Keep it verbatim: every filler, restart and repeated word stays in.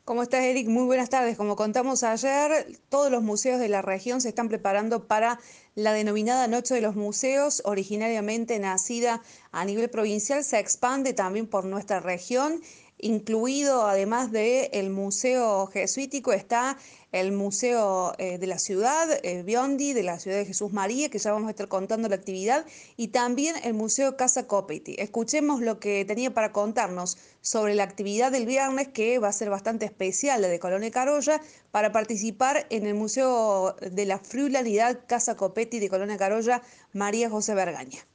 ¿Cómo estás, Eric? Muy buenas tardes. Como contamos ayer, todos los museos de la región se están preparando para la denominada Noche de los Museos, originariamente nacida a nivel provincial, se expande también por nuestra región, incluido además del Museo Jesuítico, está el Museo eh, de la Ciudad, eh, Biondi, de la Ciudad de Jesús María, que ya vamos a estar contando la actividad, y también el Museo Casa Copeti. Escuchemos lo que tenía para contarnos sobre la actividad del viernes, que va a ser bastante especial, la de Colonia Carolla, para participar en el Museo de la Friulanidad Casa Copetti de Colonia Carolla, María José Bergaña.